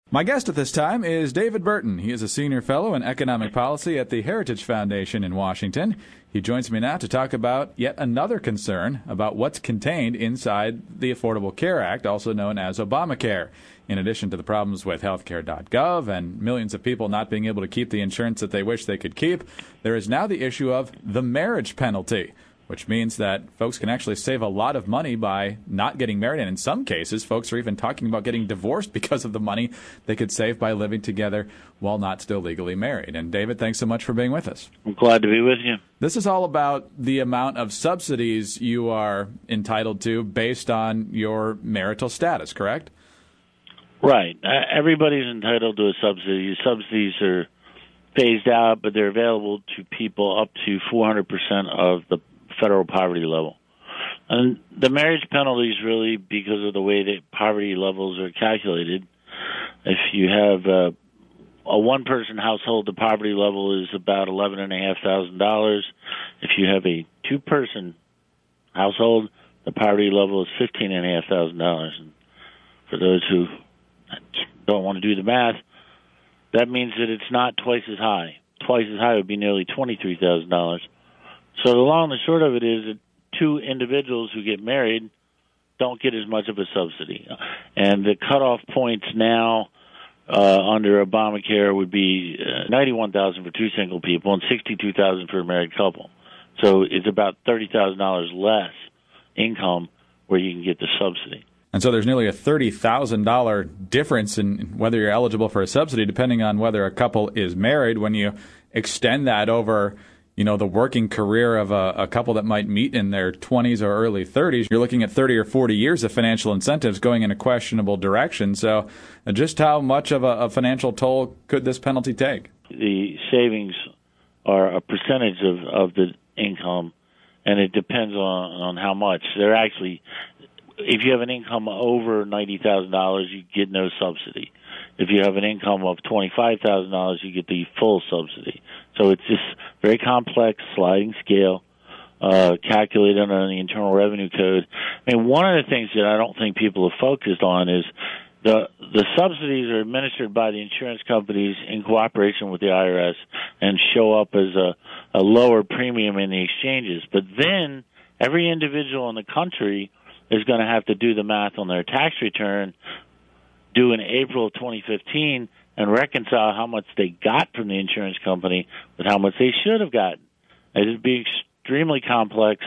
My guest at this time is David Burton. He is a senior fellow in economic policy at the Heritage Foundation in Washington. He joins me now to talk about yet another concern about what's contained inside the Affordable Care Act, also known as Obamacare. In addition to the problems with healthcare.gov and millions of people not being able to keep the insurance that they wish they could keep, there is now the issue of the marriage penalty, which means that folks can actually save a lot of money by not getting married. And in some cases, folks are even talking about getting divorced because of the money they could save by living together while not still legally married. And David, thanks so much for being with us. I'm glad to be with you. This is all about the amount of subsidies you are entitled to based on your marital status, correct? Right. Everybody's entitled to a subsidy. Subsidies are phased out, but they're available to people up to 400% of the federal poverty level. And the marriage penalty is really because of the way that poverty levels are calculated. If you have a one-person household, the poverty level is about $11,500. If you have a two-person household, the poverty level is $15,500. And for those who don't want to do the math, that means that it's not twice as high. Twice as high would be nearly $23,000. So the long and the short of it is that two individuals who get married don't get as much of a subsidy. And the cutoff points now under Obamacare would be $91,000 for two single people and $62,000 for a married couple. So it's about $30,000 less income where you can get the subsidy. And so there's nearly a $30,000 difference in whether you're eligible for a subsidy, depending on whether a couple is married. When you extend that over, the working career of a couple that might meet in their 20s or early 30s, you're looking at 30 or 40 years of financial incentives going in a questionable direction. So just how much of a financial toll could this penalty take? The savings are a percentage of the income, and it depends on how much. They're actually, if you have an income over $90,000, you get no subsidy. If you have an income of $25,000, you get the full subsidy. So it's just very complex sliding scale, calculated under the Internal Revenue Code. I mean, one of the things that I don't think people have focused on is the subsidies are administered by the insurance companies in cooperation with the IRS and show up as a lower premium in the exchanges. But then every individual in the country is going to have to do the math on their tax return due in April of 2015 and reconcile how much they got from the insurance company with how much they should have gotten. It would be extremely complex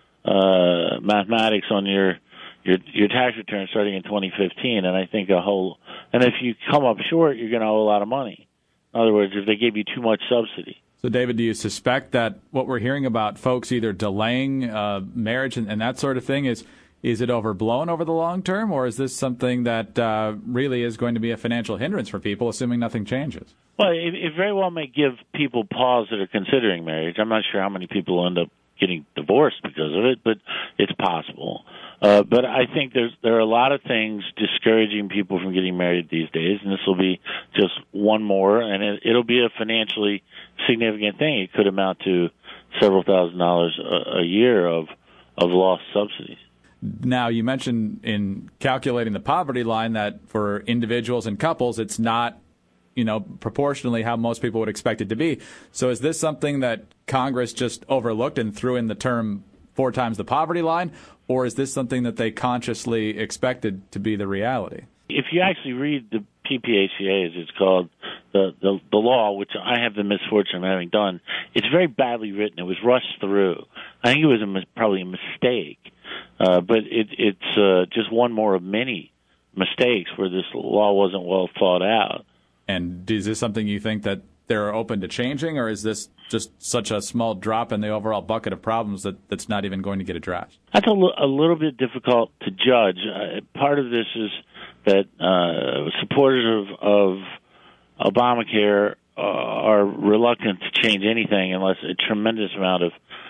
mathematics on your tax return starting in 2015, and I think and if you come up short, you're going to owe a lot of money. In other words, if they gave you too much subsidy. So, David, do you suspect that what we're hearing about folks either delaying marriage and that sort of thing is it overblown over the long term, or is this something that really is going to be a financial hindrance for people, assuming nothing changes? Well, it very well may give people pause that are considering marriage. I'm not sure how many people end up getting divorced because of it, but it's possible. But I think there are a lot of things discouraging people from getting married these days, and this will be just one more, and it'll be a financially significant thing. It could amount to several $1,000s a year of lost subsidies. Now, you mentioned in calculating the poverty line that for individuals and couples, it's not, proportionally how most people would expect it to be. So is this something that Congress just overlooked and threw in the term 4 times the poverty line, or is this something that they consciously expected to be the reality? If you actually read the PPACA, as it's called, the law, which I have the misfortune of having done, it's very badly written. It was rushed through. I think it was probably a mistake. But it's just one more of many mistakes where this law wasn't well thought out. And is this something you think that they're open to changing, or is this just such a small drop in the overall bucket of problems that's not even going to get addressed? That's a little bit difficult to judge. Part of this is that supporters of Obamacare are reluctant to change anything unless a tremendous amount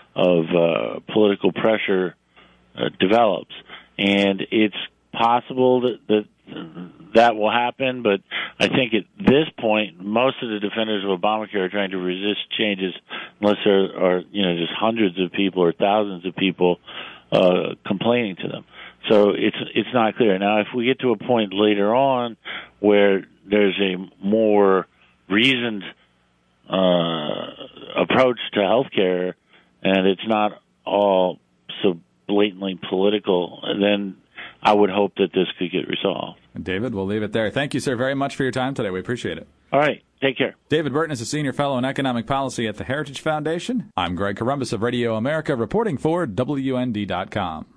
of political pressure develops, and it's possible that will happen, but I think at this point most of the defenders of Obamacare are trying to resist changes unless there are just hundreds of people or thousands of people complaining to them. So it's not clear. Now, if we get to a point later on where there's a more reasoned approach to healthcare, and it's not all so blatantly political, then I would hope that this could get resolved. David, we'll leave it there. Thank you, sir, very much for your time today. We appreciate it. All right. Take care. David Burton is a senior fellow in economic policy at the Heritage Foundation. I'm Greg Corombos of Radio America, reporting for WND.com.